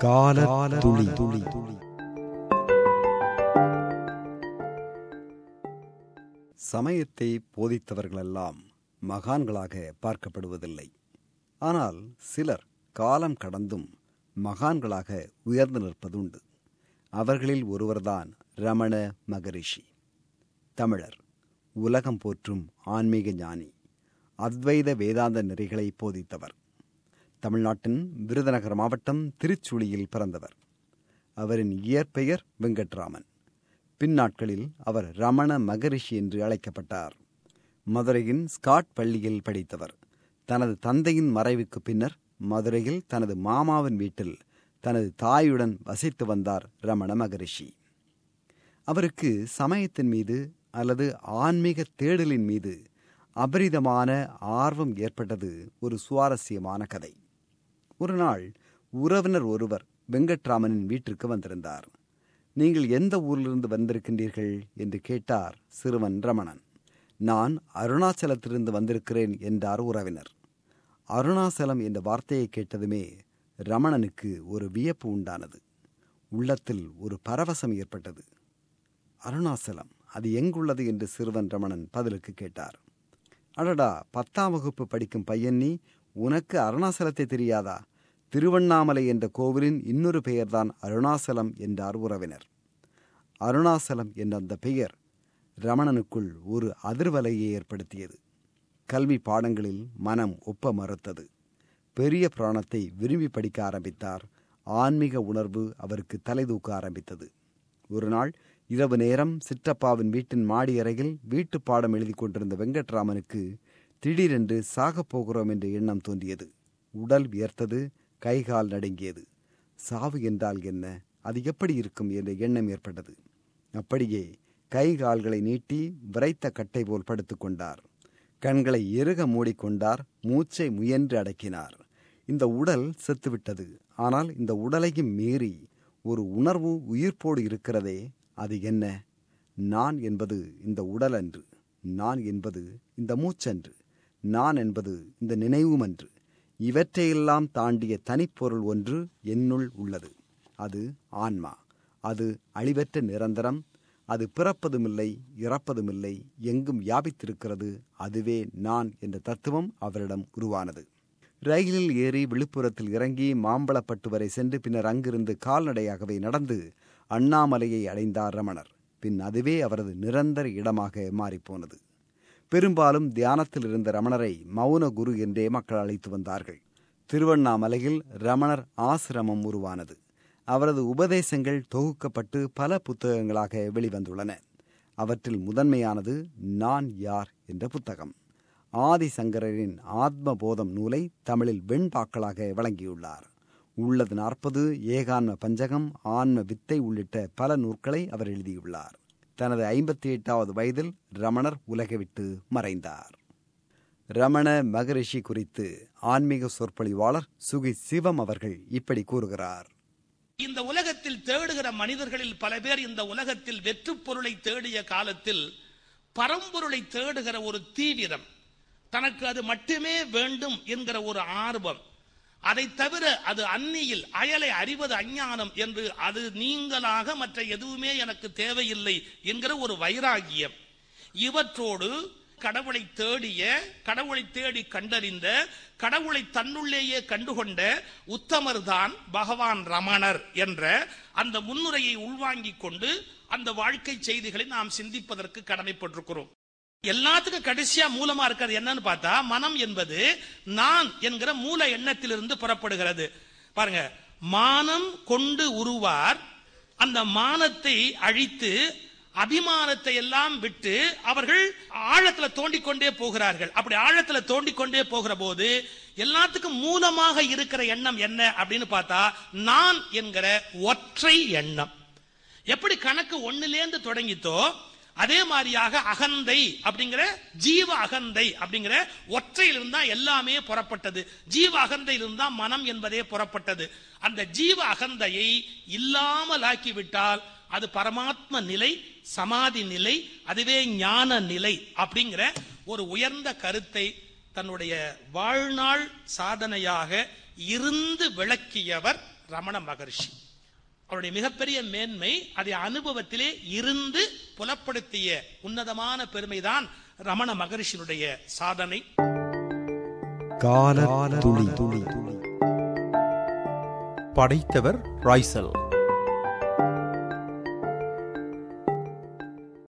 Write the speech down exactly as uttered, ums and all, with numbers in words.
கால துளி துளி சமயத்தை போதித்தவர்களெல்லாம் மகான்களாக பார்க்கப்படுவதில்லை. ஆனால் சிலர் காலம் கடந்தும் மகான்களாக உயர்ந்து நிற்பதுண்டு. அவர்களில் ஒருவர்தான் ரமண மகரிஷி. தமிழர், உலகம் போற்றும் ஆன்மீக ஞானி, அத்வைத வேதாந்த நெறிகளை போதித்தவர். தமிழ்நாட்டின் விருதுநகர் மாவட்டம் திருச்சுழியில் பிறந்தவர். அவரின் இயற்பெயர் வெங்கட்ராமன். பின்னாட்களில் அவர் ரமண மகரிஷி என்று அழைக்கப்பட்டார். மதுரையின் ஸ்காட் பள்ளியில் படித்தவர். தனது தந்தையின் மறைவுக்கு பின்னர் மதுரையில் தனது மாமாவின் வீட்டில் தனது தாயுடன் வசித்து வந்தார் ரமண மகரிஷி. அவருக்கு சமயத்தின் மீது அல்லது ஆன்மீக தேடலின் மீது அபரிதமான ஆர்வம் ஏற்பட்டது ஒரு சுவாரஸ்யமான கதை. ஒரு நாள் உறவினர் ஒருவர் வெங்கட்ராமனின் வீட்டிற்கு வந்திருந்தார். நீங்கள் எந்த ஊரிலிருந்து வந்திருக்கின்றீர்கள் என்று கேட்டார் சிறுவன் ரமணன். நான் அருணாச்சலத்திலிருந்து வந்திருக்கிறேன் என்றார் உறவினர். அருணாச்சலம் என்ற வார்த்தையை கேட்டதுமே ரமணனுக்கு ஒரு வியப்பு உண்டானது. உள்ளத்தில் ஒரு பரவசம் ஏற்பட்டது. அருணாச்சலம், அது எங்குள்ளது என்று சிறுவன் ரமணன் பதிலுக்கு கேட்டார். அடடா, பத்தாம் வகுப்பு படிக்கும் பையன் நீ, உனக்கு அருணாச்சலத்தை தெரியாதா? திருவண்ணாமலை என்ற கோவிலின் இன்னொரு பெயர்தான் அருணாச்சலம் என்றார் உறவினர். அருணாச்சலம் என்ற அந்த பெயர் ரமணனுக்குள் ஒரு அதிர்வலையை ஏற்படுத்தியது. கல்வி பாடங்களில் மனம் ஒப்ப மறுத்தது. பெரிய புராணத்தை விரும்பி படிக்க ஆரம்பித்தார். ஆன்மீக உணர்வு அவருக்கு தலை தூக்க ஆரம்பித்தது. ஒரு நாள் இரவு நேரம் சிற்றப்பாவின் வீட்டின் மாடி அறையில் வீட்டு பாடம் எழுதி கொண்டிருந்த வெங்கட்ராமனுக்கு திடீரென்று சாகப் போகிறோம் என்ற எண்ணம் தோன்றியது. உடல் வியர்த்தது, கைகால் நடுங்கியது. சாவு என்றால் என்ன, அது எப்படி இருக்கும் என்ற எண்ணம் ஏற்பட்டது. அப்படியே கை கால்களை நீட்டி விரைத்த கட்டை போல் படுத்துக் கொண்டார். கண்களை இறுக மூடிக்கொண்டார். மூச்சை முயன்று அடக்கினார். இந்த உடல் செத்துவிட்டது. ஆனால் இந்த உடலையும் மீறி ஒரு உணர்வு உயிர்ப்போடு இருக்கிறதே, அது என்ன? நான் என்பது இந்த உடல் அன்று. நான் என்பது இந்த மூச்சன்று. நான் என்பது இந்த நினைவும் அன்று. இவற்றையெல்லாம் தாண்டிய தனிப்பொருள் ஒன்று என்னுள் உள்ளது. அது ஆன்மா. அது அழிவற்ற நிரந்தரம். அது பிறப்பதுமில்லை, இறப்பதுமில்லை, எங்கும் வியாபித்திருக்கிறது. அதுவே நான் என்ற தத்துவம் அவரிடம் உருவானது. ரயிலில் ஏறி விழுப்புரத்தில் இறங்கி மாம்பழப்பட்டு வரை சென்று பின்னர் அங்கிருந்து கால்நடையாகவே நடந்து அண்ணாமலையை அடைந்தார் ரமணர். பின் அதுவே அவரது நிரந்தர இடமாக மாறிப்போனது. பெரும்பாலும் தியானத்தில் இருந்த ரமணரை மௌன குரு என்றே மக்கள் அழைத்து வந்தார்கள். திருவண்ணாமலையில் ரமணர் ஆசிரமம் உருவானது. அவரது உபதேசங்கள் தொகுக்கப்பட்டு பல புத்தகங்களாக வெளிவந்துள்ளன. அவற்றில் முதன்மையானது நான் யார் என்ற புத்தகம். ஆதிசங்கரின் ஆத்ம போதம் நூலை தமிழில் வெண்பாக்களாக வழங்கியுள்ளார். உள்ளது நாற்பது, ஏகான்ம பஞ்சகம், ஆன்ம வித்தை உள்ளிட்ட பல நூல்களை அவர் எழுதியுள்ளார். தனது ஐம்பத்தி எட்டாவது வயதில் ரமணர் உலகை விட்டு மறைந்தார். ரமண மகரிஷி குறித்து ஆன்மீக சொற்பொழிவாளர் சுகி சிவம் அவர்கள் இப்படி கூறுகிறார். இந்த உலகத்தில் தேடுகிற மனிதர்களில் பல பேர் இந்த உலகத்தில் வெற்று பொருளை தேடிய காலத்தில் பரம்பொருளை தேடுகிற ஒரு தீவிரம், தனக்கு அது மட்டுமே வேண்டும் என்கிற ஒரு ஆர்வம், அதை தவிர அது அந்நியில் அயலை அறிவது அஞ்ஞானம் என்று அது நீங்களாக மற்ற எதுவுமே எனக்கு தேவையில்லை என்கிற ஒரு வைராகியம், இவற்றோடு கடவுளை தேடிய, கடவுளை தேடி கண்டறிந்த, கடவுளை தன்னுள்ளேயே கண்டுகொண்ட உத்தமர் தான் பகவான் ரமணர் என்ற அந்த முன்னுரையை உள்வாங்கிக் கொண்டு அந்த வாழ்க்கை செய்திகளை நாம் சிந்திப்பதற்கு கடமைப்பட்டிருக்கிறோம். எல்லாத்துக்கும் கடைசியா மூலமா இருக்கிறது என்னன்னு பார்த்தா, மனம் என்பது நான் என்கிற மூல எண்ணத்திலிருந்து புறப்படுகிறது. பாருங்க, மானம் கொண்டு உருவார், அந்த மானத்தை அழித்து அபிமானத்தை எல்லாம் விட்டு அவர்கள் ஆழத்துல தோண்டிக்கொண்டே போகிறார்கள். அப்படி ஆழத்துல தோண்டிக்கொண்டே போகிற போது எல்லாத்துக்கும் மூலமாக இருக்கிற எண்ணம் என்ன அப்படின்னு பார்த்தா, நான் என்கிற ஒற்றை எண்ணம். எப்படி கணக்கு ஒண்ணுலேருந்து தொடங்கித்தோ அதே மாதிரியாக அகந்தை அப்படிங்கிற ஜீவ அகந்தை அப்படிங்கிற ஒற்றையிலிருந்தா எல்லாமே புறப்பட்டது. ஜீவ அகந்தையிலிருந்தா மனம் என்பதே புறப்பட்டது. அந்த ஜீவ அகந்தையை இல்லாமல் ஆக்கிவிட்டால் அது பரமாத்ம நிலை, சமாதி நிலை, அதுவே ஞான நிலை அப்படிங்கிற ஒரு உயர்ந்த கருத்தை தன்னுடைய வாழ்நாள் சாதனையாக இருந்து விளக்கியவர் ரமண மகரிஷி. அவருடைய மிகப்பெரிய மேன்மை அதை அனுபவத்திலே இருந்து புலப்படுத்திய உன்னதமான பெருமைதான் ரமண மகரிஷியினுடைய சாதனை. கால துளி துளி படைத்தவர் ராய்சல்.